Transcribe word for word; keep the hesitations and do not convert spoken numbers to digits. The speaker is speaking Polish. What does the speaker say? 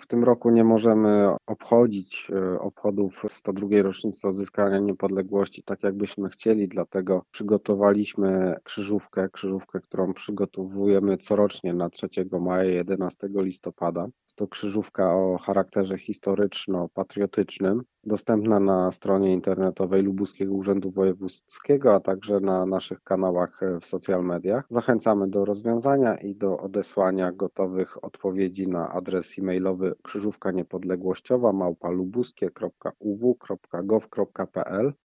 W tym roku nie możemy obchodzić e, obchodów sto drugiej rocznicy odzyskania niepodległości tak, jakbyśmy chcieli, dlatego przygotowaliśmy krzyżówkę, krzyżówkę, którą przygotowujemy corocznie na trzeciego maja, jedenastego listopada. Jest to krzyżówka o charakterze historyczno-patriotycznym, dostępna na stronie internetowej Lubuskiego Urzędu Wojewódzkiego, a także na naszych kanałach w social mediach. Zachęcamy do rozwiązania i do odesłania gotowych odpowiedzi na adres e-mailowy krzyżówka niepodległościowa małpa lubuskie kropka u w kropka gov kropka p l.